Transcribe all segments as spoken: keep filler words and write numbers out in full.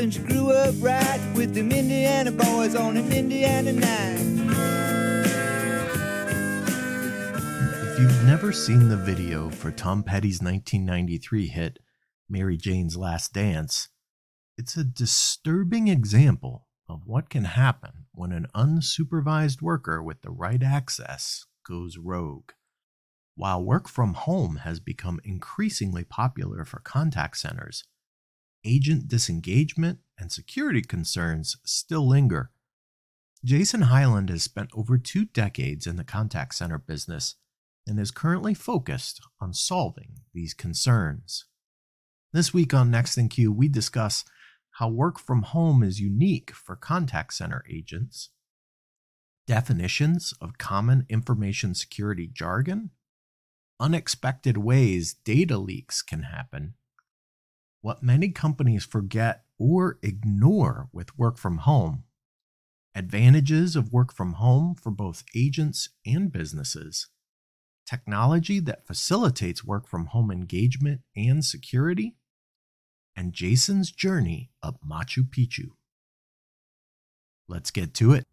and she grew up right with them Indiana boys on an Indiana night. If you've never seen the video for Tom Petty's nineteen ninety-three hit, Mary Jane's Last Dance, it's a disturbing example of what can happen when an unsupervised worker with the right access goes rogue. While work from home has become increasingly popular for contact centers, agent disengagement and security concerns still linger. Jason Hyland has spent over two decades in the contact center business and is currently focused on solving these concerns. This week on Next in Queue, we discuss how work from home is unique for contact center agents, definitions of common information security jargon, unexpected ways data leaks can happen, what many companies forget or ignore with work from home, advantages of work from home for both agents and businesses, technology that facilitates work from home engagement and security, and Jason's journey up Machu Picchu. Let's get to it.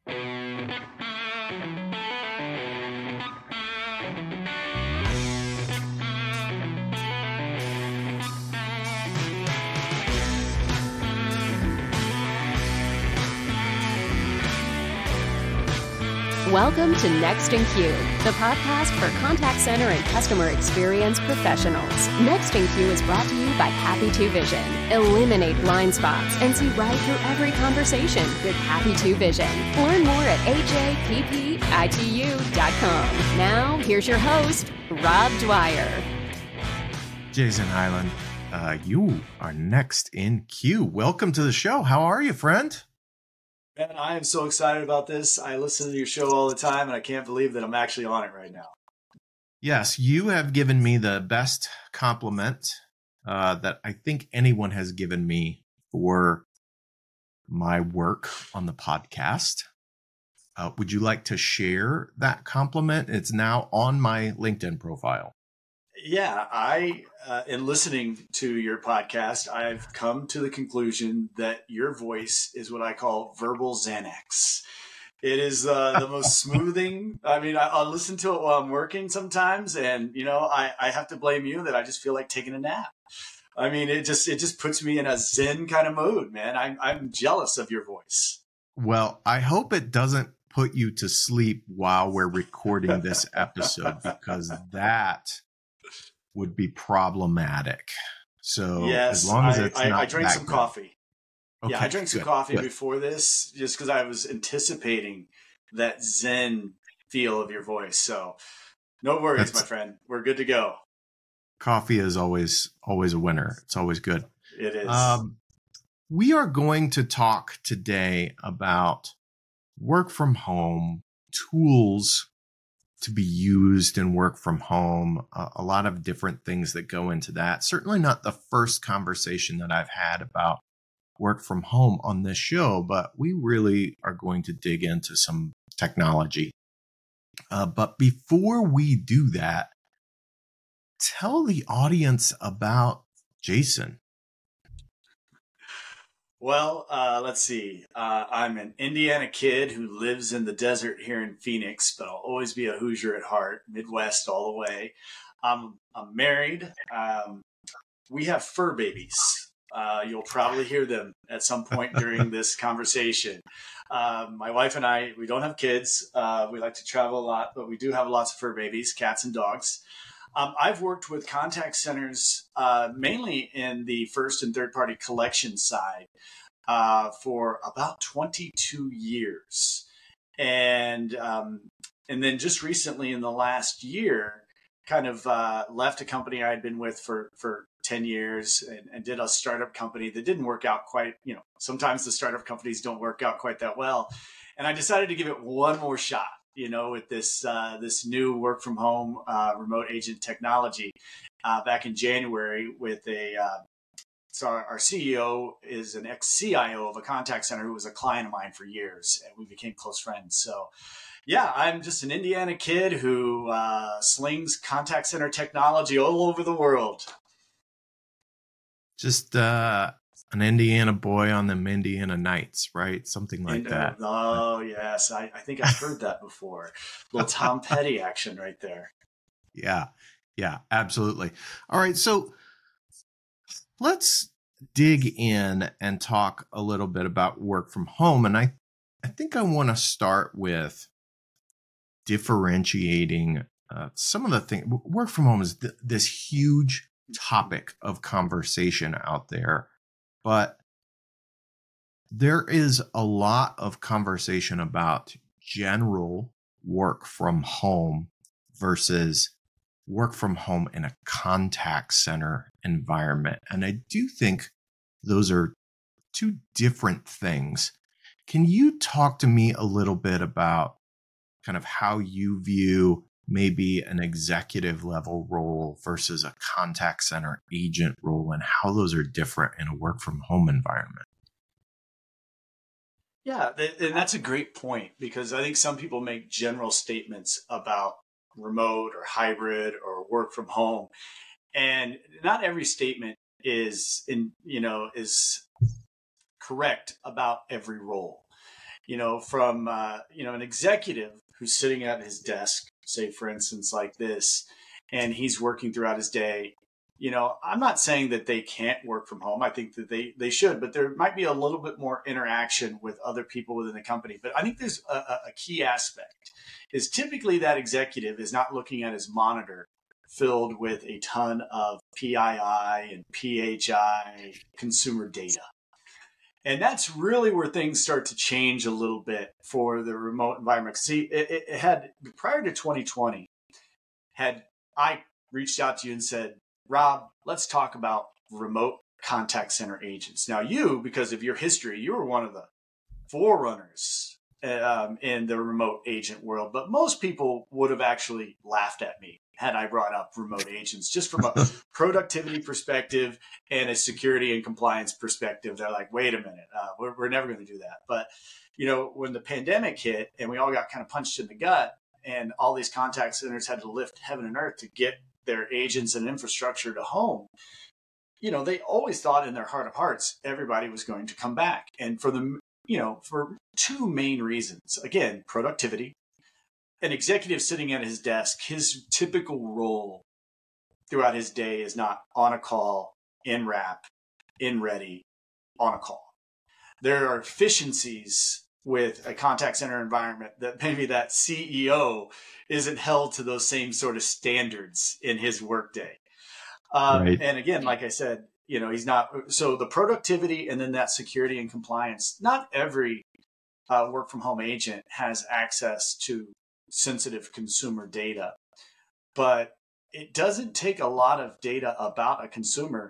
Welcome to Next in Queue, the podcast for contact center and customer experience professionals. Next in Queue is brought to you by Happy two Vision. Eliminate blind spots and see right through every conversation with Happy two Vision. Learn more at H A P P I T U dot com. Now, here's your host, Rob Dwyer. Jason Hyland, uh, you are next in queue. Welcome to the show. How are you, friend? Man, I am so excited about this. I listen to your show all the time, and I can't believe that I'm actually on it right now. Yes, you have given me the best compliment uh, that I think anyone has given me for my work on the podcast. Uh, would you like to share that compliment? It's now on my LinkedIn profile. Yeah, I, uh, in listening to your podcast, I've come to the conclusion that your voice is what I call verbal Xanax. It is uh, the most smoothing. I mean, I, I'll listen to it while I'm working sometimes, and you know, I, I have to blame you that I just feel like taking a nap. I mean, it just it just puts me in a Zen kind of mood, man. I'm I'm jealous of your voice. Well, I hope it doesn't put you to sleep while we're recording this episode, because that would be problematic. So yes, as long as it's I, not I, I drank some good. coffee. Okay, yeah, I drank some good, coffee good. before this just because I was anticipating that Zen feel of your voice. So no worries, That's, my friend. We're good to go. Coffee is always, always a winner. It's always good. It is. Um, we are going to talk today about work from home, tools to be used in work from home, uh, a lot of different things that go into that. Certainly not the first conversation that I've had about work from home on this show, but we really are going to dig into some technology. Uh, but before we do that, tell the audience about Jason. Well, uh, let's see. Uh, I'm an Indiana kid who lives in the desert here in Phoenix, but I'll always be a Hoosier at heart, Midwest all the way. Um, I'm married. Um, we have fur babies. Uh, you'll probably hear them at some point during this conversation. Uh, my wife and I, we don't have kids. Uh, we like to travel a lot, but we do have lots of fur babies, cats and dogs. Um, I've worked with contact centers uh, mainly in the first and third party collection side uh, for about twenty-two years. And um, and then just recently in the last year, kind of uh, left a company I had been with for, for ten years and, and did a startup company that didn't work out quite, you know, sometimes the startup companies don't work out quite that well. And I decided to give it one more shot. You know, with this uh, this new work from home uh, remote agent technology uh, back in January with a, uh, so our, our C E O is an ex-C I O of a contact center who was a client of mine for years, and we became close friends. So yeah, I'm just an Indiana kid who uh, slings contact center technology all over the world. Just uh, an Indiana boy on them Indiana Nights, right? Something like And, that. Oh, yes. I, I think I've heard that before. Little Tom Petty action right there. Yeah. Yeah, absolutely. All right. So let's dig in and talk a little bit about work from home. And I, I think I want to start with differentiating uh, some of the things. Work from home is th- this huge topic of conversation out there, but there is a lot of conversation about general work from home versus work from home in a contact center environment. And I do think those are two different things. Can you talk to me a little bit about kind of how you view maybe an executive level role versus a contact center agent role and how those are different in a work from home environment? Yeah, and that's a great point, because I think some people make general statements about remote or hybrid or work from home, and not every statement is in, you know, is correct about every role. You know, from, uh, you know, an executive who's sitting at his desk, say, for instance, like this, and he's working throughout his day. You know, I'm not saying that they can't work from home. I think that they, they should, but there might be a little bit more interaction with other people within the company. But I think there's a, a key aspect is typically that executive is not looking at his monitor filled with a ton of P I I and P H I consumer data. And that's really where things start to change a little bit for the remote environment. See, it, it had, prior to twenty twenty, had I reached out to you and said, Rob, let's talk about remote contact center agents. Now, you, because of your history, you were one of the forerunners um, in the remote agent world. But most people would have actually laughed at me had I brought up remote agents, just from a productivity perspective and a security and compliance perspective. They're like, wait a minute, uh, we're, we're never going to do that. But, you know, when the pandemic hit and we all got kind of punched in the gut and all these contact centers had to lift heaven and earth to get their agents and infrastructure to home, you know, they always thought in their heart of hearts, everybody was going to come back. And for the, you know, for two main reasons. Again, productivity. An executive sitting at his desk, his typical role throughout his day is not on a call, in wrap, in ready, on a call. There are efficiencies with a contact center environment that maybe that C E O isn't held to those same sort of standards in his workday. Um, right. And again, like I said, you know, he's not, so the productivity and then that security and compliance, not every uh, work from home agent has access to sensitive consumer data, but it doesn't take a lot of data about a consumer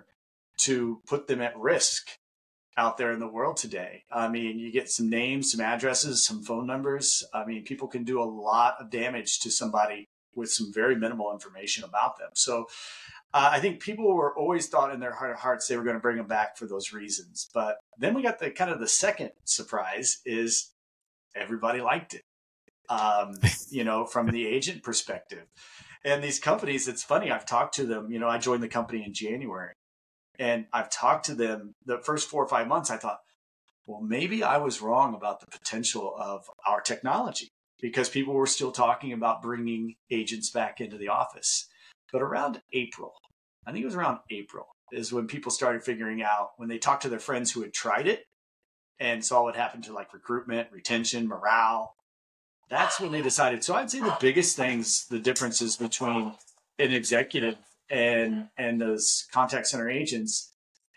to put them at risk out there in the world today. I mean, you get some names, some addresses, some phone numbers. I mean, people can do a lot of damage to somebody with some very minimal information about them. So uh, I think people were always thought in their heart of hearts they were going to bring them back for those reasons. But then we got the kind of the second surprise is everybody liked it. Um, you know, from the agent perspective. And these companies, it's funny, I've talked to them, you know, I joined the company in January and I've talked to them the first four or five months. I thought, well, maybe I was wrong about the potential of our technology because people were still talking about bringing agents back into the office. But around April, I think it was around April is when people started figuring out, when they talked to their friends who had tried it and saw what happened to like recruitment, retention, morale. That's when they decided. So I'd say the biggest things, the differences between an executive and and those contact center agents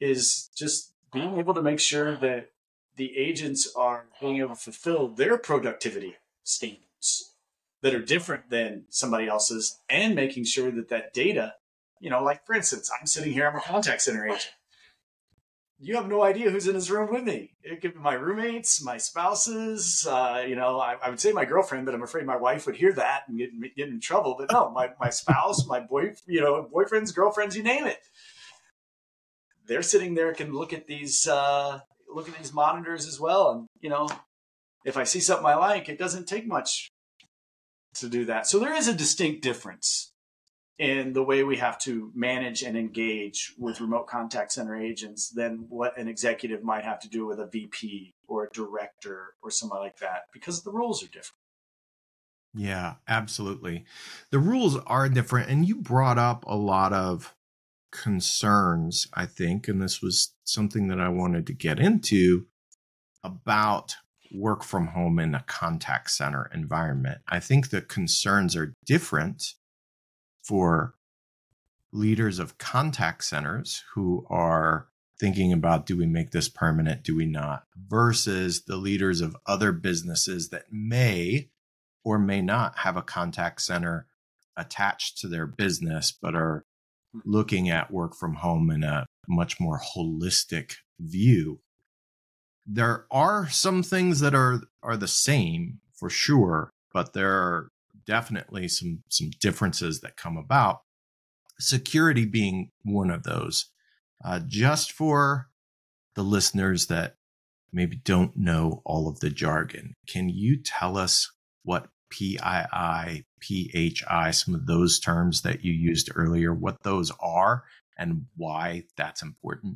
is just being able to make sure that the agents are being able to fulfill their productivity standards that are different than somebody else's and making sure that that data, you know, like for instance, I'm sitting here, I'm a contact center agent. You have no idea who's in this room with me. It could be my roommates, my spouses, uh, you know, I, I would say my girlfriend, but I'm afraid my wife would hear that and get, get in trouble. But no, my, my spouse, my boy, you know, boyfriends, girlfriends, you name it. They're sitting there, can look at these, uh, look at these monitors as well. And, you know, if I see something I like, it doesn't take much to do that. So there is a distinct difference in the way we have to manage and engage with remote contact center agents than what an executive might have to do with a V P or a director or somebody like that, because the rules are different. Yeah, absolutely. The rules are different. And you brought up a lot of concerns, I think, and this was something that I wanted to get into about work from home in a contact center environment. I think the concerns are different for leaders of contact centers who are thinking about, do we make this permanent, do we not, versus the leaders of other businesses that may or may not have a contact center attached to their business, but are looking at work from home in a much more holistic view. There are some things that are, are the same for sure, but there are definitely some, some differences that come about. Security being one of those. Uh, just for the listeners that maybe don't know all of the jargon, can you tell us what P I I, P H I, some of those terms that you used earlier, what those are and why that's important?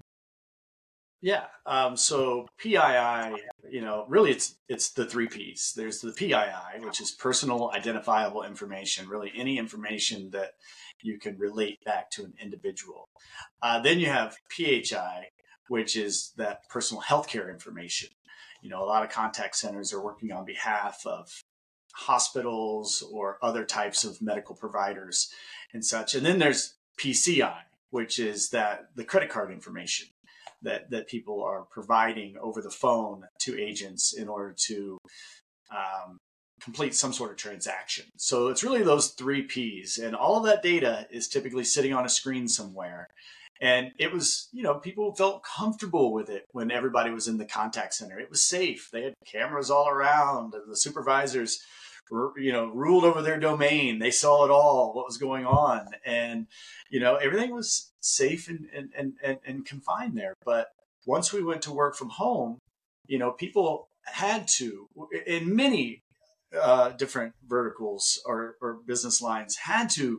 Yeah. Um, so P I I, you know, really it's it's the three P's. There's the P I I, which is personal identifiable information, really any information that you can relate back to an individual. Uh, then you have P H I, which is that personal healthcare information. You know, a lot of contact centers are working on behalf of hospitals or other types of medical providers and such. And then there's P C I, which is that the credit card information that, that people are providing over the phone to agents in order to um, complete some sort of transaction. So it's really those three P's, and all of that data is typically sitting on a screen somewhere. And it was, you know, people felt comfortable with it when everybody was in the contact center. It was safe. They had cameras all around. The supervisors were, you know, ruled over their domain. They saw it all, what was going on. And, you know, everything was safe and, and, and, and, and confined there. But once we went to work from home, you know, people had to, in many uh, different verticals or, or business lines, had to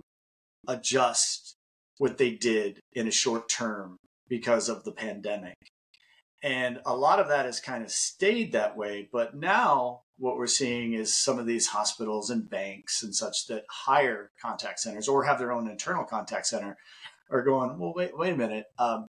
adjust what they did in a short term because of the pandemic. And a lot of that has kind of stayed that way. But now what we're seeing is some of these hospitals and banks and such that hire contact centers or have their own internal contact center are going, well, wait, wait a minute. Um,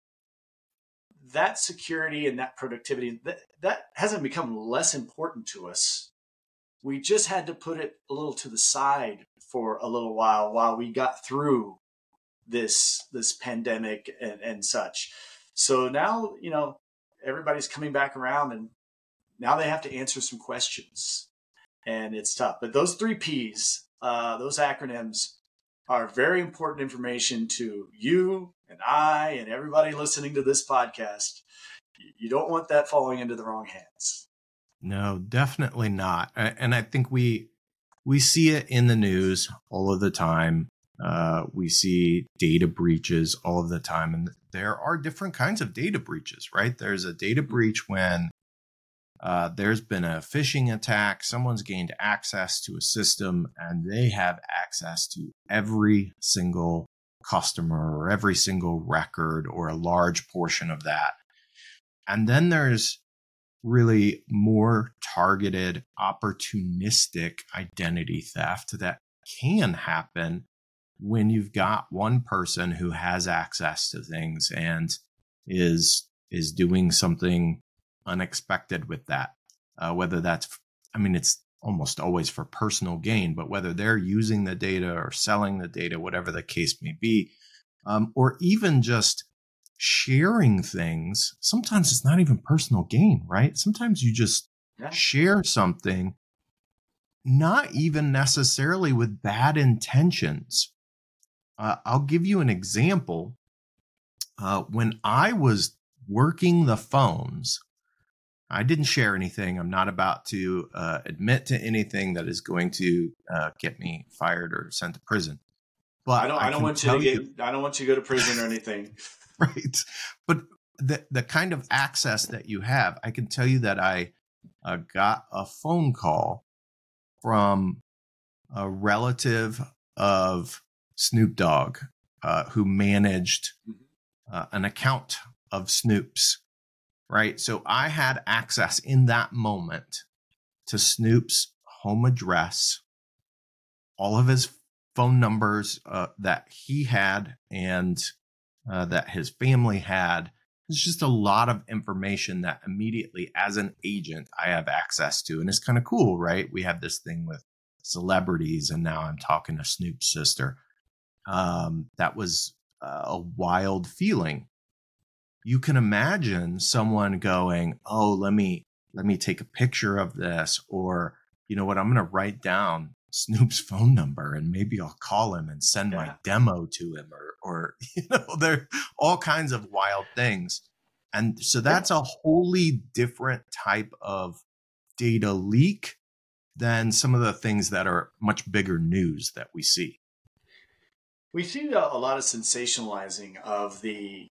that security and that productivity, that, that hasn't become less important to us. We just had to put it a little to the side for a little while while we got through this this pandemic and, and such. So now, you know, everybody's coming back around and now they have to answer some questions and it's tough. But those three P's, uh, those acronyms are very important information to you and I and everybody listening to this podcast. You don't want that falling into the wrong hands. No, definitely not. And I think we we see it in the news all of the time. Uh, we see data breaches all of the time, and there are different kinds of data breaches, right? There's a data breach when uh, there's been a phishing attack, someone's gained access to a system, and they have access to every single customer or every single record or a large portion of that. And then there's really more targeted, opportunistic identity theft that can happen when you've got one person who has access to things and is is doing something unexpected with that, uh, whether that's, I mean, it's almost always for personal gain, but whether they're using the data or selling the data, whatever the case may be, um, or even just sharing things. Sometimes it's not even personal gain, right? Sometimes you just yeah. share something, not even necessarily with bad intentions. Uh, I'll give you an example. Uh, when I was working the phones, I didn't share anything. I'm not about to uh, admit to anything that is going to uh, get me fired or sent to prison. But I don't. I, I don't want you to get. You, I don't want you to go to prison or anything. Right. But the the kind of access that you have, I can tell you that I uh, got a phone call from a relative of Snoop Dogg, uh, who managed uh, an account of Snoop's, right? So I had access in that moment to Snoop's home address, all of his phone numbers uh, that he had and uh, that his family had. It's just a lot of information that immediately, as an agent, I have access to. And it's kind of cool, right? We have this thing with celebrities, and now I'm talking to Snoop's sister. Um, that was uh, a wild feeling. You can imagine someone going, oh, let me let me take a picture of this, or, you know what, I'm going to write down Snoop's phone number and maybe I'll call him and send yeah. my demo to him, or, or, you know, there are all kinds of wild things. And so that's a wholly different type of data leak than some of the things that are much bigger news that we see. We see a lot of sensationalizing of the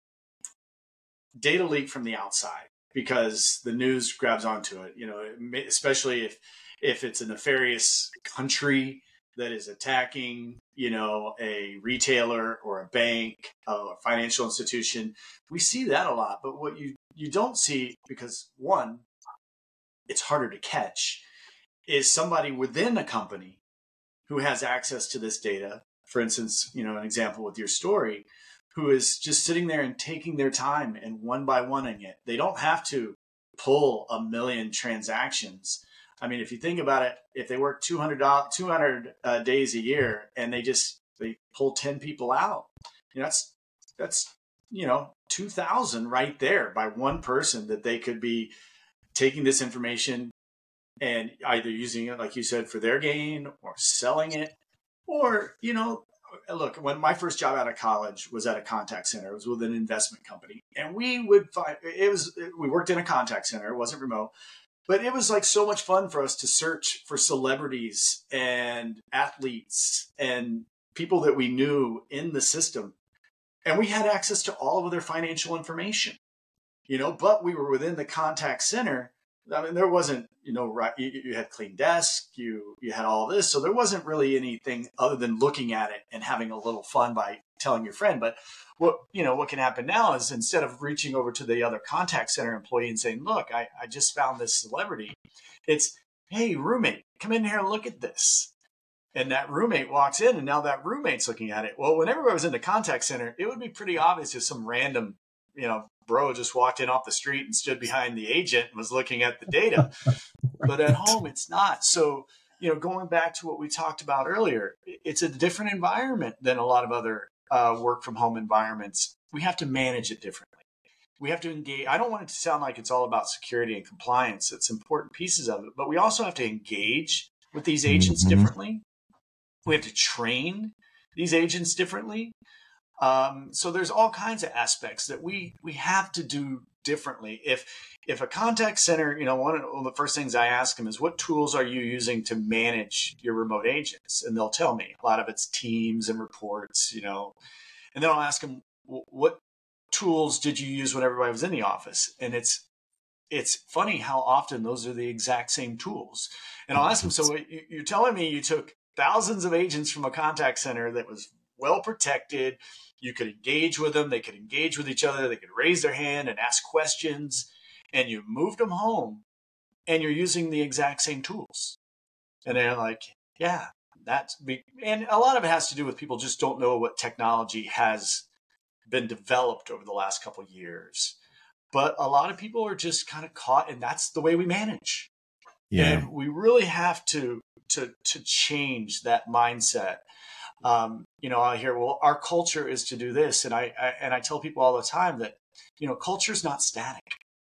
data leak from the outside because the news grabs onto it, you know, especially if, if it's a nefarious country that is attacking, you know, a retailer or a bank or a financial institution. We see that a lot, but what you, you don't see, because one, it's harder to catch, is somebody within a company who has access to this data. For instance, you know, an example with your story, who is just sitting there and taking their time and one by one-ing it. They don't have to pull a million transactions. I mean, if you think about it, if they work two hundred, two hundred uh, days a year and they just, they pull ten people out, you know, that's, that's, you know, two thousand right there by one person that they could be taking this information and either using it, like you said, for their gain or selling it, or, you know, look, when my first job out of college was at a contact center, it was with an investment company, and we would find it was, we worked in a contact center. It wasn't remote. But it was like so much fun for us to search for celebrities and athletes and people that we knew in the system. And we had access to all of their financial information, you know, but we were within the contact center. I mean, there wasn't, you know, right, you, you had clean desk, you, you had all this. So there wasn't really anything other than looking at it and having a little fun by telling your friend. But what, you know, what can happen now is instead of reaching over to the other contact center employee and saying, look, I, I just found this celebrity. It's, hey, roommate, come in here and look at this. And that roommate walks in and now that roommate's looking at it. Well, whenever I was in the contact center, it would be pretty obvious if some random, you know, bro just walked in off the street and stood behind the agent and was looking at the data. Right. But at home, it's not. So, you know, going back to what we talked about earlier, it's a different environment than a lot of other uh, work from home environments. We have to manage it differently. We have to engage. I don't want it to sound like it's all about security and compliance. It's important pieces of it, but we also have to engage with these agents mm-hmm. differently. We have to train these agents differently. Um, so there's all kinds of aspects that we we have to do differently. If if a contact center, you know, one of the first things I ask them is, what tools are you using to manage your remote agents? And they'll tell me. A lot of it's Teams and reports, you know. And then I'll ask them, what tools did you use when everybody was in the office? And it's it's funny how often those are the exact same tools. And I'll ask them, so you're telling me you took thousands of agents from a contact center that was well protected. You could engage with them. They could engage with each other. They could raise their hand and ask questions. And you moved them home and you're using the exact same tools. And they're like, yeah, that's big. And a lot of it has to do with people just don't know what technology has been developed over the last couple of years. But a lot of people are just kind of caught, and that's the way we manage. Yeah. And we really have to, to, to change that mindset. Um, you know, I hear, well, our culture is to do this. And I, I, and I tell people all the time that, you know, culture is not static.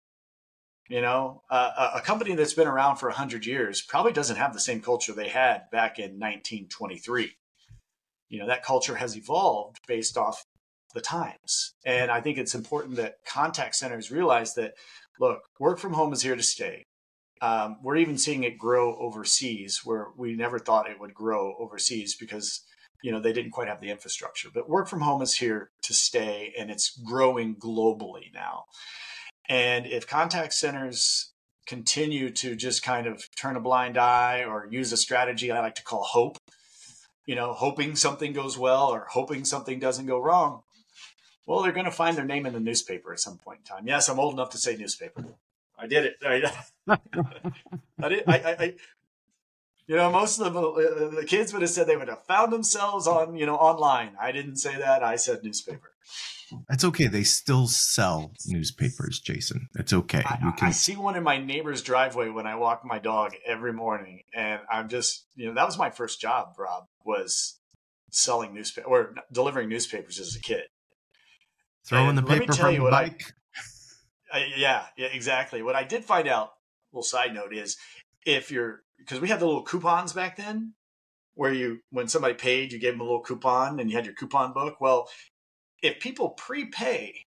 You know, uh, a company that's been around for a hundred years probably doesn't have the same culture they had back in nineteen twenty-three. You know, that culture has evolved based off the times. And I think it's important that contact centers realize that, look, work from home is here to stay. Um, we're even seeing it grow overseas, where we never thought it would grow overseas because, you know, they didn't quite have the infrastructure. But work from home is here to stay, and it's growing globally now. And if contact centers continue to just kind of turn a blind eye or use a strategy I like to call hope, you know, hoping something goes well or hoping something doesn't go wrong. Well, they're going to find their name in the newspaper at some point in time. Yes, I'm old enough to say newspaper. I did it. I, I did. I, I, I, you know, most of the, uh, the kids would have said they would have found themselves on, you know, online. I didn't say that. I said newspaper. That's okay. They still sell newspapers, Jason. It's okay. I, You can... I see one in my neighbor's driveway when I walk my dog every morning. And I'm just, you know, that was my first job, Rob, was selling newspaper or delivering newspapers as a kid. Throwing the let me paper tell from you the what I- bike. Uh, yeah, yeah, exactly. What I did find out, little side note, is if you're, because we had the little coupons back then where you, when somebody paid, you gave them a little coupon and you had your coupon book. Well, if people prepay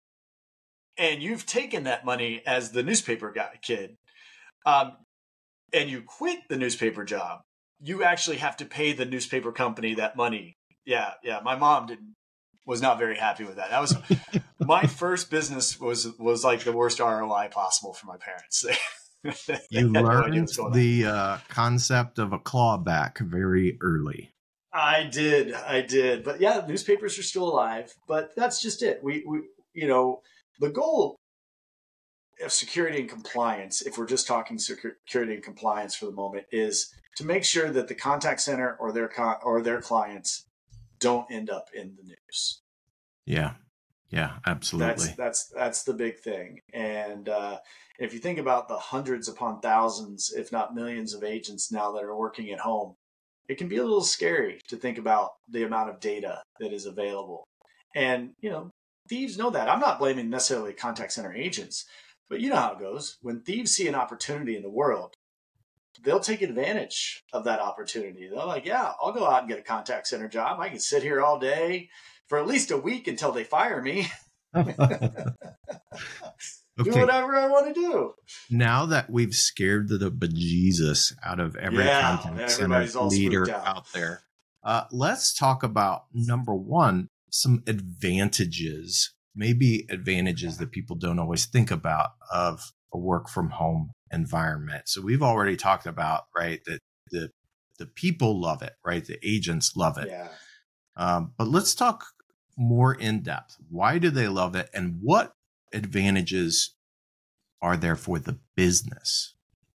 and you've taken that money as the newspaper guy kid, um, and you quit the newspaper job, you actually have to pay the newspaper company that money. Yeah, yeah. My mom didn't, was not very happy with that. That was my first business was was like the worst R O I possible for my parents. They You had no idea learned what's going on. the uh, concept of a clawback very early. I did, I did, but yeah, newspapers are still alive. But that's just it. We, we, you know, the goal of security and compliance, if we're just talking security and compliance for the moment, is to make sure that the contact center or their con- or their clients don't end up in the news. Yeah, yeah, absolutely. That's that's that's the big thing. And uh, if you think about the hundreds upon thousands, if not millions, of agents now that are working at home, it can be a little scary to think about the amount of data that is available. And you know, thieves know that. I'm not blaming necessarily contact center agents, but you know how it goes. When thieves see an opportunity in the world, they'll take advantage of that opportunity. They're like, yeah, I'll go out and get a contact center job. I can sit here all day for at least a week until they fire me. Okay. Do whatever I want to do. Now that we've scared the bejesus out of every Yeah, contact center everybody's all leader spooked out. out there, uh, let's talk about, number one, some advantages, maybe advantages that people don't always think about of a work from home environment. So we've already talked about, right, that the the people love it, right? The agents love it. Yeah. Um, but let's talk more in depth. Why do they love it, and what advantages are there for the business?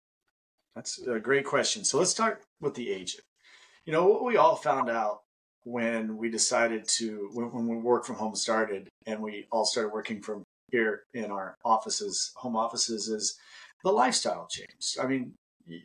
That's a great question. So let's start with the agent. You know, what we all found out when we decided to, when, when we work from home started and we all started working from here in our offices, home offices, is the lifestyle changed. I mean,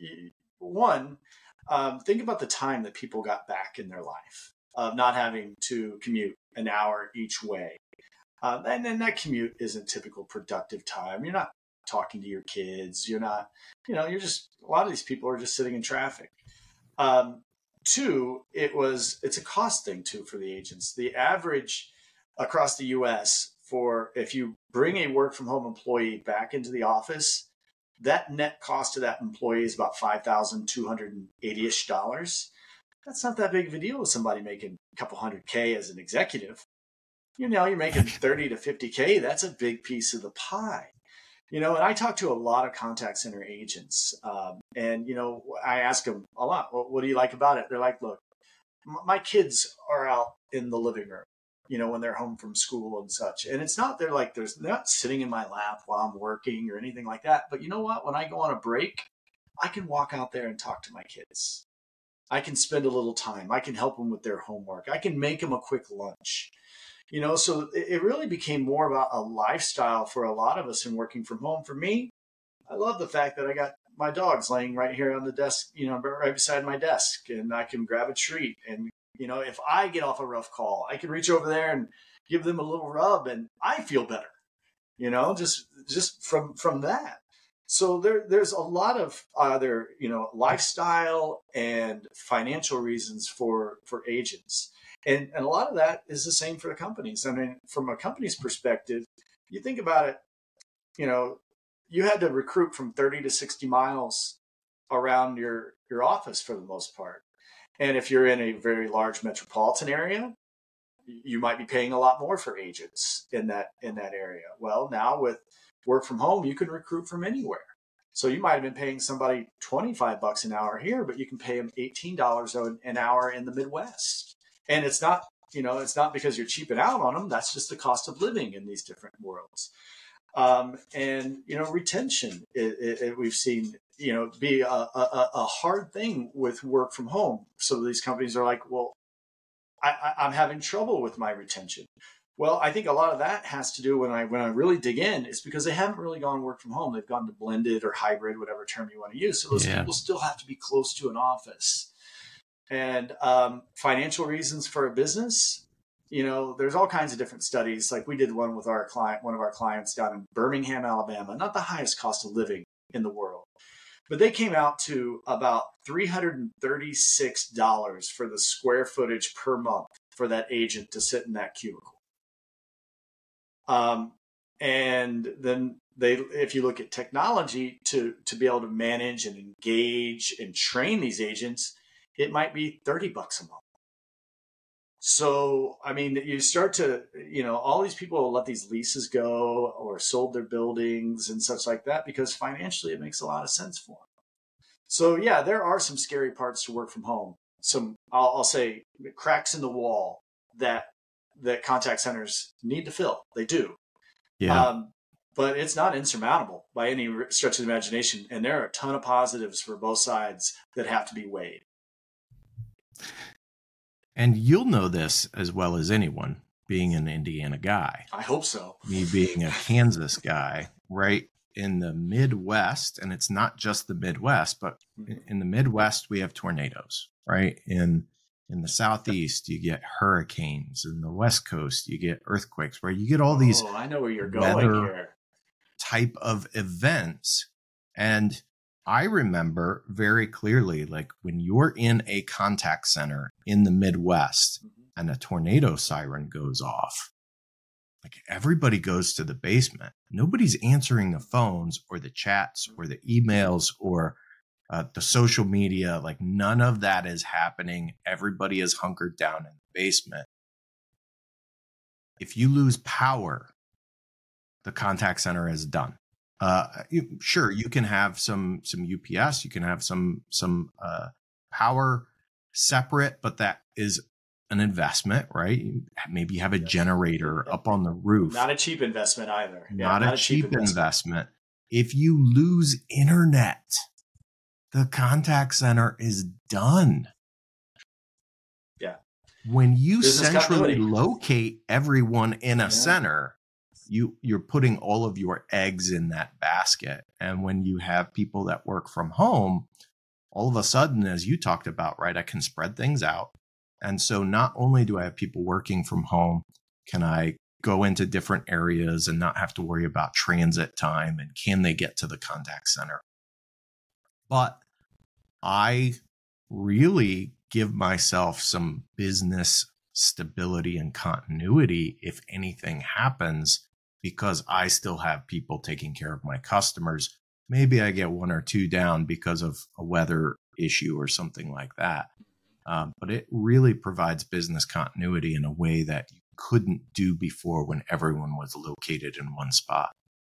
one, um, think about the time that people got back in their life of not having to commute an hour each way. Um, and then that commute isn't typical productive time. You're not talking to your kids. You're not, you know, you're just, a lot of these people are just sitting in traffic. Um, two, it was, it's a cost thing too for the agents. The average across the U S for, if you bring a work from home employee back into the office, that net cost to that employee is about five thousand two hundred eighty-ish dollars. That's not that big of a deal with somebody making a couple hundred K as an executive. You know, you're making thirty to fifty K. That's a big piece of the pie. You know, and I talk to a lot of contact center agents. Um, and, you know, I ask them a lot, well, what do you like about it? They're like, look, m- my kids are out in the living room, you know, when they're home from school and such. And it's not, they're like, there's, they're not sitting in my lap while I'm working or anything like that. But you know what? When I go on a break, I can walk out there and talk to my kids. I can spend a little time. I can help them with their homework. I can make them a quick lunch. You know, so it really became more about a lifestyle for a lot of us in working from home. For me, I love the fact that I got my dogs laying right here on the desk, you know, right beside my desk, and I can grab a treat. And, you know, if I get off a rough call, I can reach over there and give them a little rub and I feel better, you know, just just from from that. So there, there's a lot of other, you know, lifestyle and financial reasons for for agents. And, and a lot of that is the same for the companies. I mean, from a company's perspective, you think about it, you know, you had to recruit from thirty to sixty miles around your, your office for the most part. And if you're in a very large metropolitan area, you might be paying a lot more for agents in that, in that area. Well, now with work from home, you can recruit from anywhere. So you might have been paying somebody twenty-five bucks an hour here, but you can pay them eighteen dollars an hour in the Midwest. And it's not, you know, it's not because you're cheaping out on them. That's just the cost of living in these different worlds. Um, and, you know, retention, it, it, it, we've seen, you know, be a, a, a hard thing with work from home. So these companies are like, well, I, I, I'm having trouble with my retention. Well, I think a lot of that has to do when I when I really dig in is because they haven't really gone work from home. They've gone to blended or hybrid, whatever term you want to use. So those yeah. people still have to be close to an office. And um, financial reasons for a business, you know, there's all kinds of different studies. Like we did one with our client, one of our clients down in Birmingham, Alabama, not the highest cost of living in the world, but they came out to about three hundred thirty-six dollars for the square footage per month for that agent to sit in that cubicle. Um, and then they, if you look at technology to, to be able to manage and engage and train these agents, it might be thirty bucks a month. So, I mean, you start to, you know, all these people let these leases go or sold their buildings and such like that because financially it makes a lot of sense for them. So, yeah, there are some scary parts to work from home. Some, I'll, I'll say, cracks in the wall that that contact centers need to fill. They do. Yeah. Um, but it's not insurmountable by any stretch of the imagination. And there are a ton of positives for both sides that have to be weighed. And you'll know this as well as anyone, being an Indiana guy. I hope so. Me being a Kansas guy, right in the Midwest, and it's not just the Midwest, but in the Midwest, we have tornadoes, right? In in the Southeast, you get hurricanes. In the West Coast, you get earthquakes, where you get all these oh, I know where you're going here. Type of events. And I remember very clearly, like when you're in a contact center in the Midwest mm-hmm. and a tornado siren goes off, like everybody goes to the basement. Nobody's answering the phones or the chats or the emails or uh, the social media. Like none of that is happening. Everybody is hunkered down in the basement. If you lose power, the contact center is done. Uh, you, sure, you can have some some U P S, you can have some some uh, power separate, but that is an investment, right? Maybe you have a generator up on the roof. Not a cheap investment either. Yeah, not, not a, a cheap, cheap investment. investment. If you lose internet, the contact center is done. Yeah. When you Business centrally locate everyone in a yeah. center, you you're putting all of your eggs in that basket. And when you have people that work from home, all of a sudden, as you talked about, right, I can spread things out. And so not only do I have people working from home, can I go into different areas and not have to worry about transit time and can they get to the contact center? But I really give myself some business stability and continuity if anything happens, because I still have people taking care of my customers. Maybe I get one or two down because of a weather issue or something like that. Um, but it really provides business continuity in a way that you couldn't do before when everyone was located in one spot.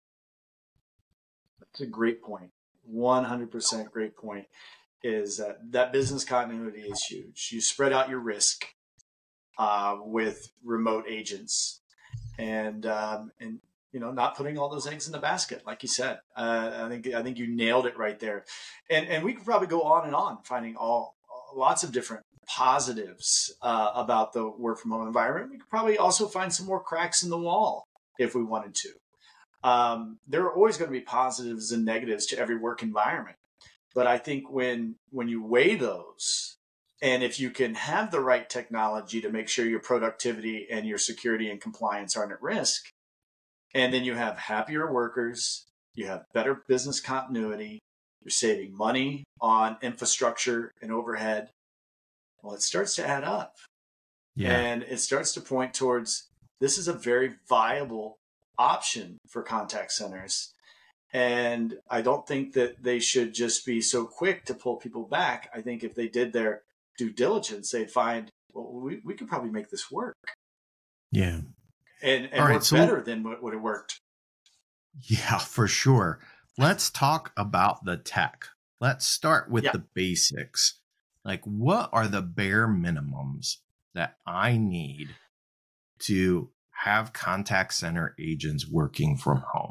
That's a great point. one hundred percent great point is that that business continuity is huge. You spread out your risk uh, with remote agents and, um, and, you know, not putting all those eggs in the basket, like you said. Uh, I think I think you nailed it right there. And and we could probably go on and on, finding all lots of different positives uh, about the work from home environment. We could probably also find some more cracks in the wall if we wanted to. Um, there are always going to be positives and negatives to every work environment. But I think when when you weigh those, and if you can have the right technology to make sure your productivity and your security and compliance aren't at risk, and then you have happier workers, you have better business continuity, you're saving money on infrastructure and overhead, well, it starts to add up. Yeah. And it starts to point towards this is a very viable option for contact centers. And I don't think that they should just be so quick to pull people back. I think if they did their due diligence, they'd find, well, we, we could probably make this work. Yeah. And, and work right, so, better than what would have worked. Yeah, for sure. let's talk about the tech. Let's start with Yeah. the basics. Like, what are the bare minimums that I need to have contact center agents working from home?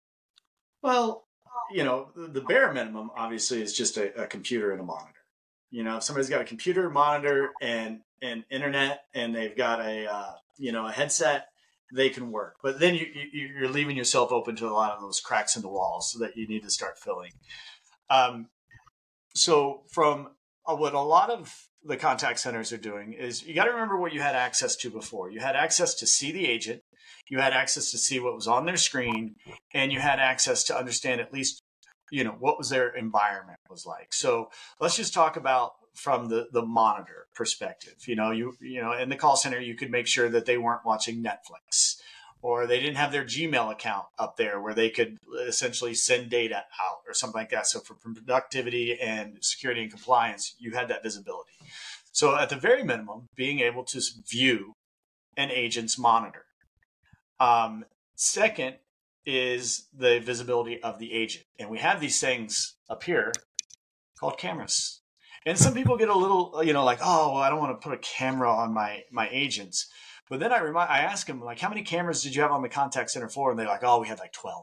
Well, you know, the, the bare minimum obviously is just a, a computer and a monitor. You know, if somebody's got a computer, monitor, and and internet, and they've got a uh, you know a headset, they can work. But then you, you you're leaving yourself open to a lot of those cracks in the walls that you need to start filling. Um, so from uh, what a lot of the contact centers are doing is you got to remember what you had access to before. You had access to see the agent, you had access to see what was on their screen, and you had access to understand at least, you know, what was their environment was like. So let's just talk about from the, the monitor perspective. You know, you you know, in the call center, you could make sure that they weren't watching Netflix, or they didn't have their Gmail account up there where they could essentially send data out or something like that. So for productivity and security and compliance, you had that visibility. So at the very minimum, being able to view an agent's monitor. Um, second is the visibility of the agent. And we have these things up here called cameras. And some people get a little, you know, like, oh, well, I don't want to put a camera on my, my agents. But then I remind, I ask them, like, how many cameras did you have on the contact center floor? And they're like, oh, we had like twelve.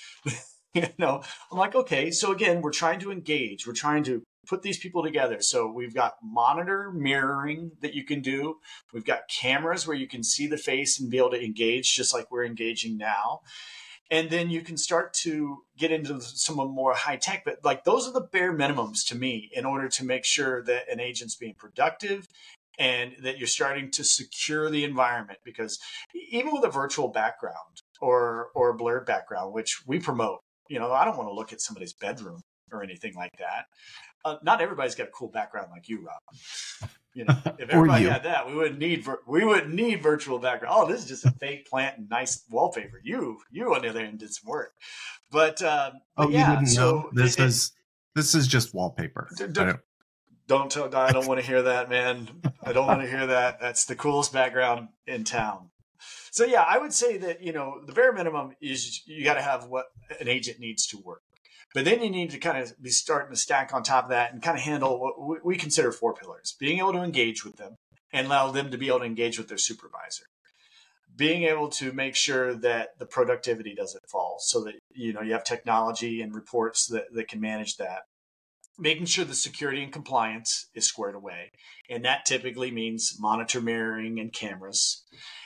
You know, I'm like, okay. So again, we're trying to engage. We're trying to put these people together. So we've got monitor mirroring that you can do. We've got cameras where you can see the face and be able to engage just like we're engaging now. And then you can start to get into some of more high tech, but like those are the bare minimums to me in order to make sure that an agent's being productive and that you're starting to secure the environment. Because even with a virtual background or or a blurred background, which we promote, you know, I don't want to look at somebody's bedroom or anything like that. Uh, not everybody's got a cool background like you, Rob. You know, if everybody had that, we wouldn't need we wouldn't need virtual background. Oh, this is just a fake plant and nice wallpaper. You you on the other end did some work, but, uh, but oh, yeah. You didn't so know this it, is this is just wallpaper. Don't, don't, don't tell. I don't want to hear that, man. I don't want to hear that. That's the coolest background in town. So yeah, I would say that, you know, the bare minimum is you got to have what an agent needs to work. But then you need to kind of be starting to stack on top of that and kind of handle what we consider four pillars: being able to engage with them and allow them to be able to engage with their supervisor, being able to make sure that the productivity doesn't fall so that, you know, you have technology and reports that, that can manage that, making sure the security and compliance is squared away. And that typically means monitor mirroring and cameras.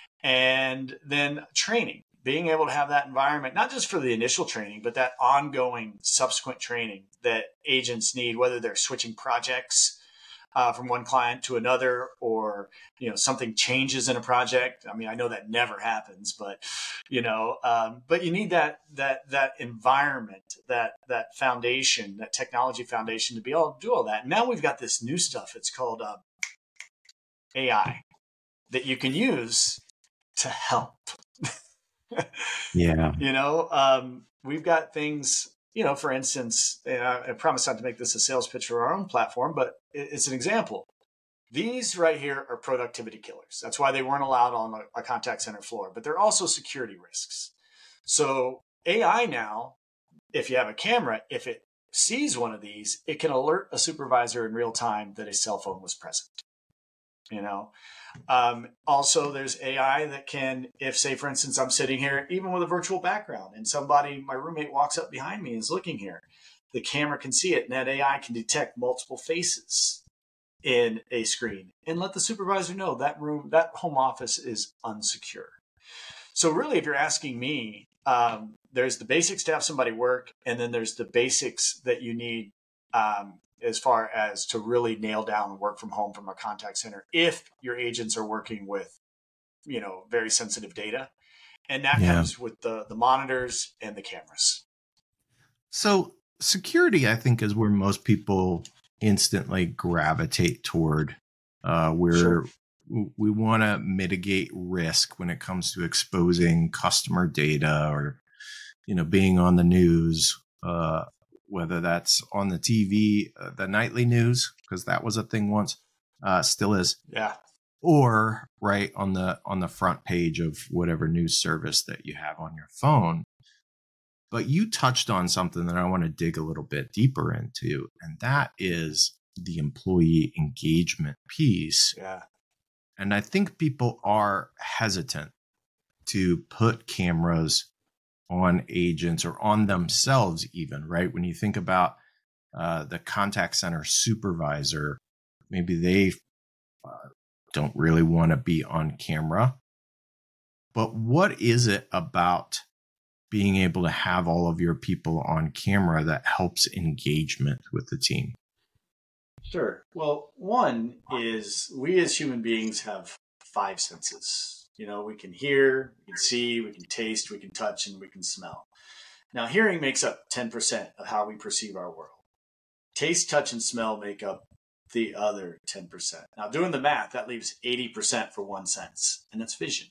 And then training. Being able to have that environment, not just for the initial training, but that ongoing subsequent training that agents need, whether they're switching projects uh, from one client to another, or, you know, something changes in a project. I mean, I know that never happens, but, you know, um, but you need that, that, that environment, that, that foundation, that technology foundation to be able to do all that. And now we've got this new stuff. It's called uh, A I that you can use to help. Yeah. You know, um, we've got things, you know, for instance, and I, I promise not to make this a sales pitch for our own platform, but it, it's an example. These right here are productivity killers. That's why they weren't allowed on a, a contact center floor, but they're also security risks. So A I now, if you have a camera, if it sees one of these, it can alert a supervisor in real time that a cell phone was present. You know, um, also there's A I that can, if say, for instance, I'm sitting here, even with a virtual background, and somebody, my roommate walks up behind me and is looking here, the camera can see it, and that A I can detect multiple faces in a screen and let the supervisor know that room, that home office is unsecure. So really, if you're asking me, um, there's the basics to have somebody work, and then there's the basics that you need um, as far as to really nail down work from home from a contact center if your agents are working with, you know, very sensitive data. And that yeah. comes with the, the monitors and the cameras. So security, I think, is where most people instantly gravitate toward, uh, where sure. we want to mitigate risk when it comes to exposing customer data or, you know, being on the news, uh, whether that's on the T V, uh, the nightly news, because that was a thing once, uh, still is. Yeah. Or right on the on the front page of whatever news service that you have on your phone. But you touched on something that I want to dig a little bit deeper into, and that is the employee engagement piece. Yeah. And I think people are hesitant to put cameras on agents or on themselves even, right? When you think about uh, the contact center supervisor, maybe they uh, don't really want to be on camera. But what is it about being able to have all of your people on camera that helps engagement with the team? Sure. Well, one is we as human beings have five senses. You know, we can hear, we can see, we can taste, we can touch, and we can smell. Now, hearing makes up ten percent of how we perceive our world. Taste, touch, and smell make up the other ten percent. Now, doing the math, that leaves eighty percent for one sense, and that's vision.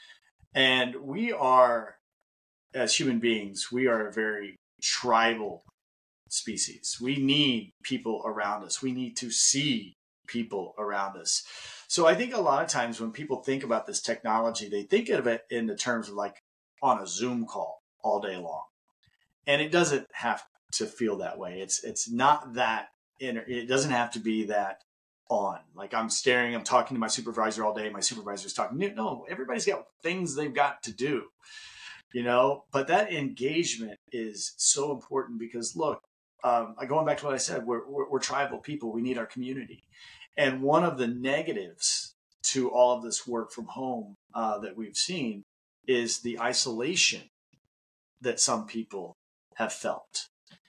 And we are, as human beings, we are a very tribal species. We need people around us. We need to see people around us. So I think a lot of times when people think about this technology, they think of it in the terms of like on a Zoom call all day long. And it doesn't have to feel that way. It's it's not that, inter- it doesn't have to be that on. Like I'm staring, I'm talking to my supervisor all day. My supervisor's talking. No, everybody's got things they've got to do. You know, but that engagement is so important because look, um, going back to what I said, we're, we're, we're tribal people. We need our community. And one of the negatives to all of this work from home uh, that we've seen is the isolation that some people have felt.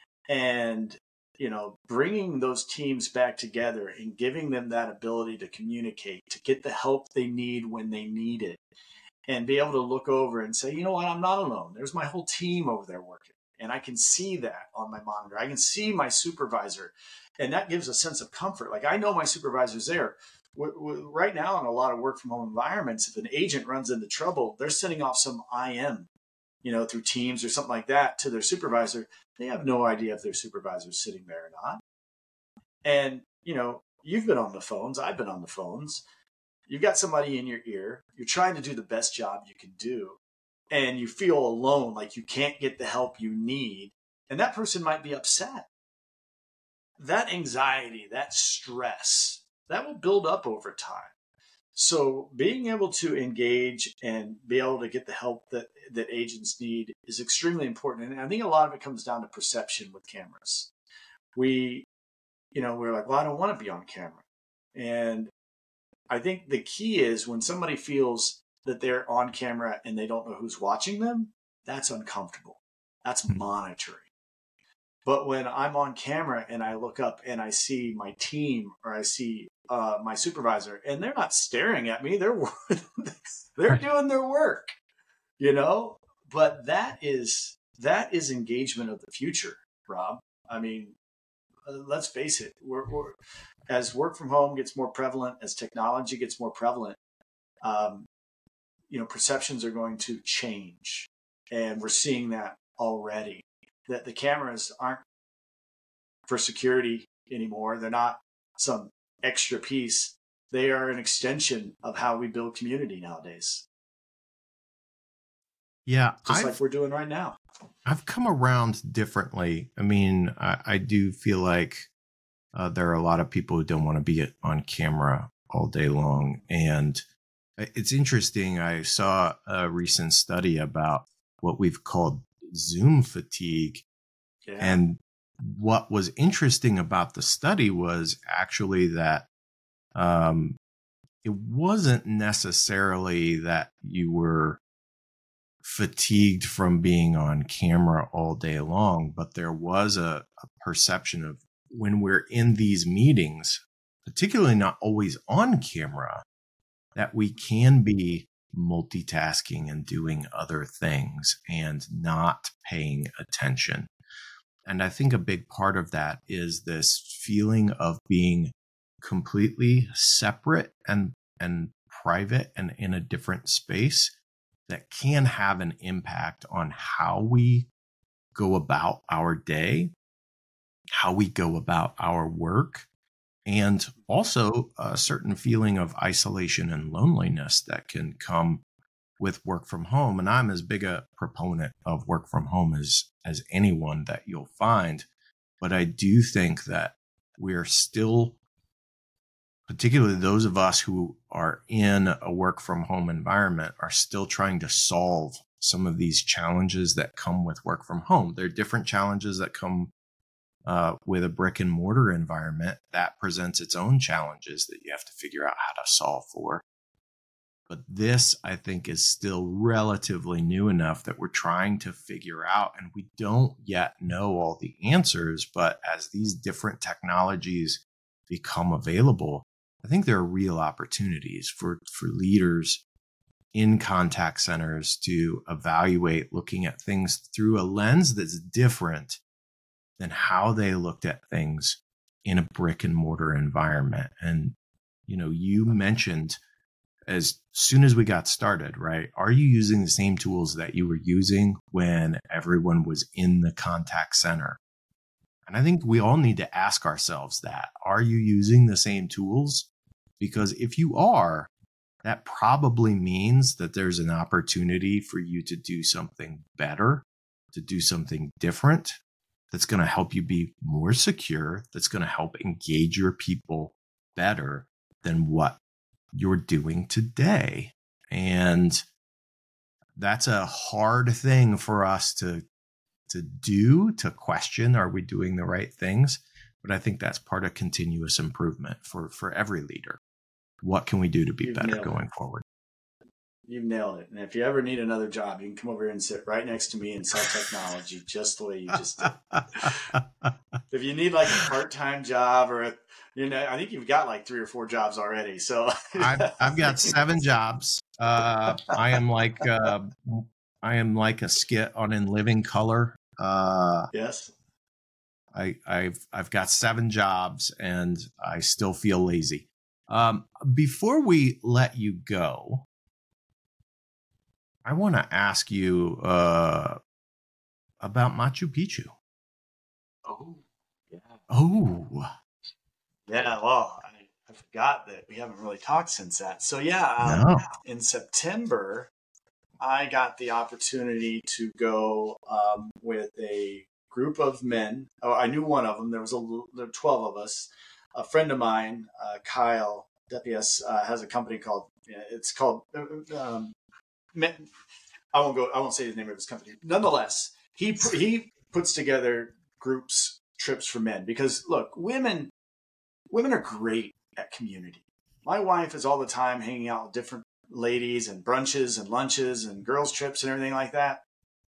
And, you know, bringing those teams back together and giving them that ability to communicate, to get the help they need when they need it. And be able to look over and say, you know what, I'm not alone. There's my whole team over there working. And I can see that on my monitor. I can see my supervisor. And that gives a sense of comfort. Like I know my supervisor's there. We're, we're, right now in a lot of work from home environments, if an agent runs into trouble, they're sending off some I M, you know, through Teams or something like that to their supervisor. They have no idea if their supervisor's sitting there or not. And, you know, you've been on the phones. I've been on the phones. You've got somebody in your ear. You're trying to do the best job you can do. And you feel alone, like you can't get the help you need. And that person might be upset. That anxiety, that stress, that will build up over time. So being able to engage and be able to get the help that, that agents need is extremely important. And I think a lot of it comes down to perception with cameras. We, you know, we're like, well, I don't want to be on camera. And I think the key is when somebody feels that they're on camera and they don't know who's watching them, that's uncomfortable. That's monitoring. But when I'm on camera and I look up and I see my team or I see uh, my supervisor and they're not staring at me, they're they're doing their work, you know. But that is that is engagement of the future, Rob. I mean, let's face it. We're, we're as work from home gets more prevalent, as technology gets more prevalent, um, you know, perceptions are going to change. And we're seeing that already, that the cameras aren't for security anymore. They're not some extra piece. They are an extension of how we build community nowadays. Yeah. Just I've, like we're doing right now. I've come around differently. I mean, I, I do feel like Uh, there are a lot of people who don't want to be on camera all day long. And it's interesting. I saw a recent study about what we've called Zoom fatigue. Yeah. And what was interesting about the study was actually that um, it wasn't necessarily that you were fatigued from being on camera all day long, but there was a, a perception of when we're in these meetings, particularly not always on camera, that we can be multitasking and doing other things and not paying attention. And I think a big part of that is this feeling of being completely separate and, and private and in a different space that can have an impact on how we go about our day, how we go about our work, and also a certain feeling of isolation and loneliness that can come with work from home. And I'm as big a proponent of work from home as, as anyone that you'll find. But I do think that we're still, particularly those of us who are in a work from home environment, are still trying to solve some of these challenges that come with work from home. There are different challenges that come uh, with a brick and mortar environment that presents its own challenges that you have to figure out how to solve for. But this, I think, is still relatively new enough that we're trying to figure out, and we don't yet know all the answers. But as these different technologies become available, I think there are real opportunities for, for leaders in contact centers to evaluate looking at things through a lens that's different than how they looked at things in a brick and mortar environment. And, you know, you mentioned as soon as we got started, right? Are you using the same tools that you were using when everyone was in the contact center? And I think we all need to ask ourselves that. Are you using the same tools? Because if you are, that probably means that there's an opportunity for you to do something better, to do something different, that's going to help you be more secure, that's going to help engage your people better than what you're doing today. And that's a hard thing for us to, to do, to question, are we doing the right things? But I think that's part of continuous improvement for, for every leader. What can we do to be You've better nailed going it. forward? You've nailed it. And if you ever need another job, you can come over here and sit right next to me and sell technology just the way you just did. If you need like a part-time job or, a, you know, I think you've got like three or four jobs already. So I've, I've got seven jobs. Uh, I am like, uh, I am like a skit on In Living Color. Uh, yes. I, I've, I've got seven jobs and I still feel lazy. Um, before we let you go, I want to ask you uh, about Machu Picchu. Oh, yeah. Oh, Yeah. Well, I, I forgot that we haven't really talked since that. So yeah, um, no. in September, I got the opportunity to go um, with a group of men. Oh, I knew one of them. There was a there were twelve of us. A friend of mine, uh, Kyle W S, uh, has a company called, it's called, um, I won't go, I won't say the name of his company. Nonetheless, he, he puts together groups, trips for men, because look, women, women are great at community. My wife is all the time hanging out with different ladies and brunches and lunches and girls trips and everything like that.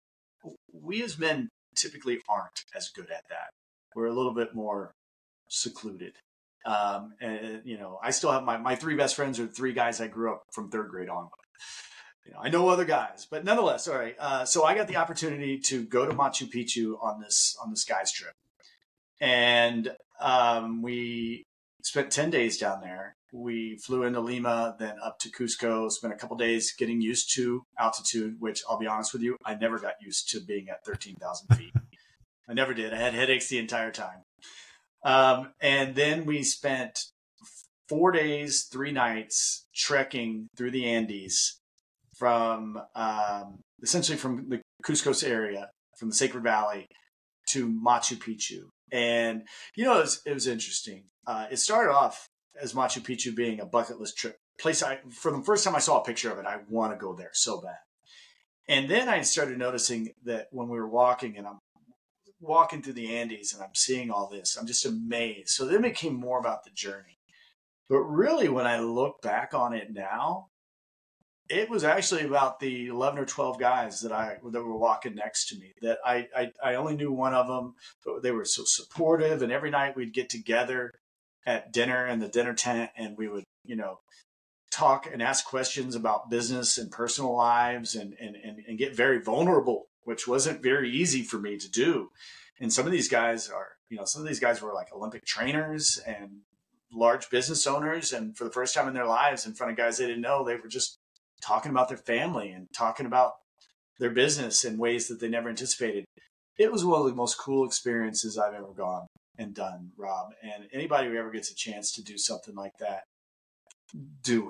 We as men typically aren't as good at that. We're a little bit more secluded. Um, and, you know, I still have my, my three best friends are three guys I grew up from third grade on. You know, I know other guys, but nonetheless, all right. Uh, so I got the opportunity to go to Machu Picchu on this, on this guys trip. And, um, we spent ten days down there. We flew into Lima, then up to Cusco, spent a couple days getting used to altitude, which I'll be honest with you, I never got used to being at thirteen thousand feet. I never did. I had headaches the entire time. Um, and then we spent four days, three nights trekking through the Andes from um, essentially from the Cusco area, from the Sacred Valley to Machu Picchu. And, you know, it was, it was interesting. Uh, it started off as Machu Picchu being a bucket list trip. Place I, for the first time I saw a picture of it, I want to go there so bad. And then I started noticing that when we were walking and I'm walking through the Andes and I'm seeing all this, I'm just amazed. So then it became more about the journey. But really, when I look back on it now, it was actually about the eleven or twelve guys that I that were walking next to me. That I I, I only knew one of them, but they were so supportive. And every night we'd get together at dinner in the dinner tent, and we would, you know, talk and ask questions about business and personal lives, and and and, and get very vulnerable, which wasn't very easy for me to do. And some of these guys are, you know, some of these guys were like Olympic trainers and large business owners. And for the first time in their lives, in front of guys they didn't know, they were just talking about their family and talking about their business in ways that they never anticipated. It was one of the most cool experiences I've ever gone and done, Rob. And anybody who ever gets a chance to do something like that, do it.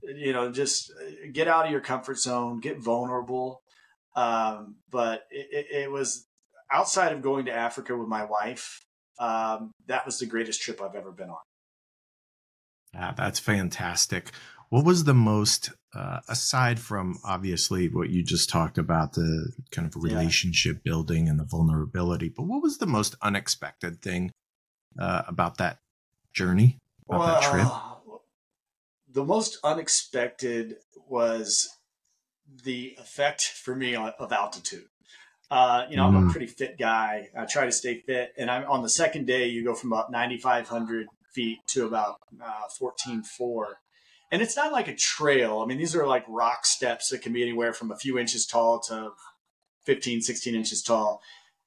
you know, just get out of your comfort zone, get vulnerable. Um, but it, it, it was outside of going to Africa with my wife. Um, that was the greatest trip I've ever been on. Yeah, that's fantastic. What was the most, uh, aside from obviously what you just talked about, the kind of relationship yeah. building and the vulnerability, but what was the most unexpected thing uh, about that journey, about well, that trip? Uh, the most unexpected was the effect for me on, of altitude. Uh, you know, I'm a pretty fit guy. I try to stay fit. And I'm on the second day, you go from about ninety-five hundred feet to about uh, fourteen four. And it's not like a trail. I mean, these are like rock steps that can be anywhere from a few inches tall to fifteen, sixteen inches tall.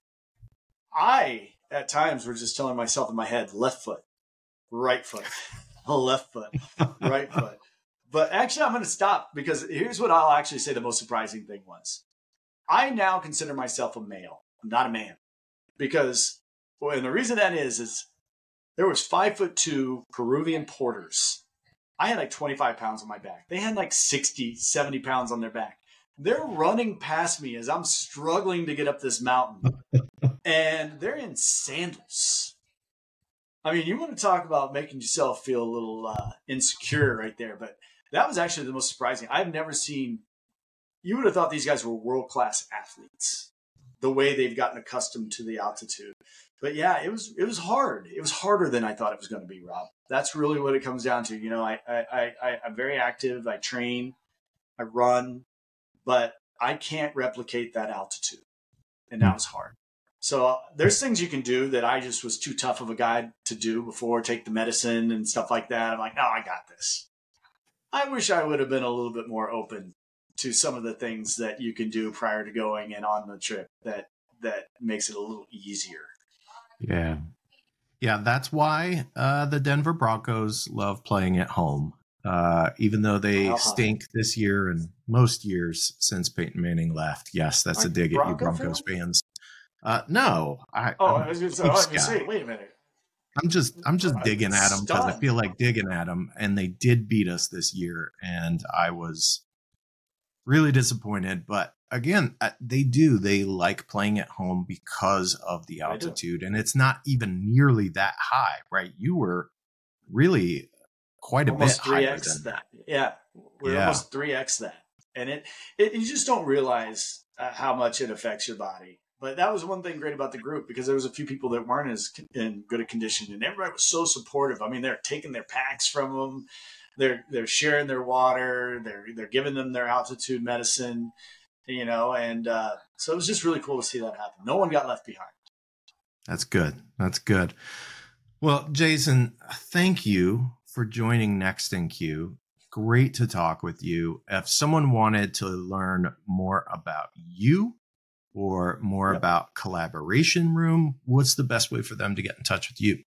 I, at times, was just telling myself in my head, left foot, right foot, left foot, right foot. But actually, I'm going to stop because here's what I'll actually say the most surprising thing was. I now consider myself a male. I'm not a man. Because, well, and the reason that is, is there was five foot two Peruvian porters. I had like twenty-five pounds on my back. They had like sixty, seventy pounds on their back. They're running past me as I'm struggling to get up this mountain. And they're in sandals. I mean, you want to talk about making yourself feel a little uh, insecure right there. But that was actually the most surprising. I've never seen, you would have thought these guys were world-class athletes, the way they've gotten accustomed to the altitude. But yeah, it was it was hard. It was harder than I thought it was going to be, Rob. That's really what it comes down to. You know, I, I, I, I'm very active. I train, I run, but I can't replicate that altitude. And that was hard. So uh, there's things you can do that I just was too tough of a guy to do before, take the medicine and stuff like that. I'm like, no, I got this. I wish I would have been a little bit more open to some of the things that you can do prior to going and on the trip that, that makes it a little easier. Yeah. Yeah, that's why uh, the Denver Broncos love playing at home. Uh, even though they uh-huh. stink this year and most years since Peyton Manning left. Yes, that's Are a dig Bronco at you Broncos fan? fans. Uh, no. I, oh, I'm I was going to say, wait a minute. I'm just I'm just I'm digging stunned. at them because I feel like digging at them, and they did beat us this year, and I was really disappointed. But again, they do. They like playing at home because of the altitude, and it's not even nearly that high, right? You were really quite a almost bit higher than that. that. Yeah, we're yeah. almost three X that, and it, it you just don't realize uh, how much it affects your body. But that was one thing great about the group because there was a few people that weren't as in good a condition, and everybody was so supportive. I mean, they're taking their packs from them, they're they're sharing their water, they're they're giving them their altitude medicine, you know, and uh, so it was just really cool to see that happen. No one got left behind. That's good. That's good. Well, Jason, thank you for joining Next in Queue. Great to talk with you. If someone wanted to learn more about you or more yep. about Collaboration Room, what's the best way for them to get in touch with you?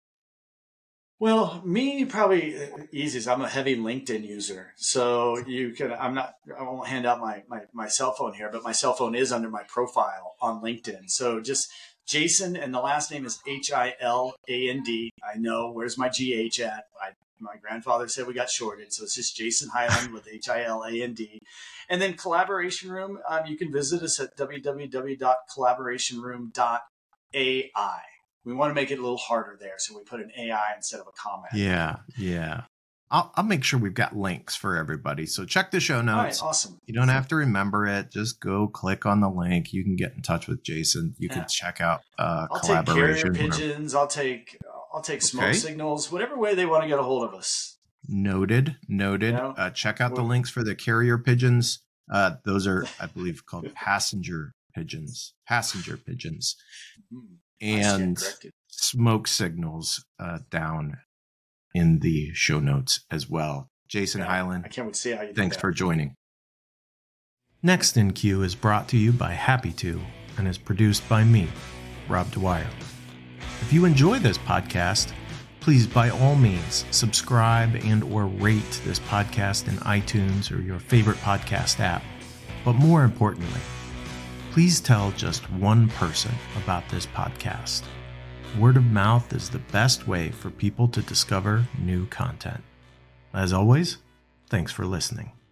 Well, me probably easiest. I'm a heavy LinkedIn user, so you can. I'm not. I won't hand out my my my cell phone here, but my cell phone is under my profile on LinkedIn. So just Jason, and the last name is H I L A N D. I know. Where's my G H at? I, my grandfather said we got shorted, so it's just Jason Hyland with H I L A N D. And then Collaboration Room, um, you can visit us at w w w dot collaboration room dot a i. We want to make it a little harder there, so we put an A I instead of a comment. Yeah, yeah. I'll, I'll make sure we've got links for everybody. So check the show notes. All right, awesome. You don't have to remember it. Just go click on the link. You can get in touch with Jason. You yeah. can check out uh, I'll Collaboration take carrier pigeons. I'll take I'll take smoke okay. signals. Whatever way they want to get a hold of us. Noted. Noted. You know, uh, check out the links for the carrier pigeons. Uh, those are, I believe, called passenger pigeons. Passenger pigeons. Mm-hmm. And smoke signals uh, down in the show notes as well. Jason yeah, Hyland, I can't wait to see how you thanks for joining. Next in Queue is brought to you by Happy To and is produced by me, Rob Dwyer. If you enjoy this podcast, please by all means subscribe and or rate this podcast in iTunes or your favorite podcast app. But more importantly, please tell just one person about this podcast. Word of mouth is the best way for people to discover new content. As always, Thanks for listening.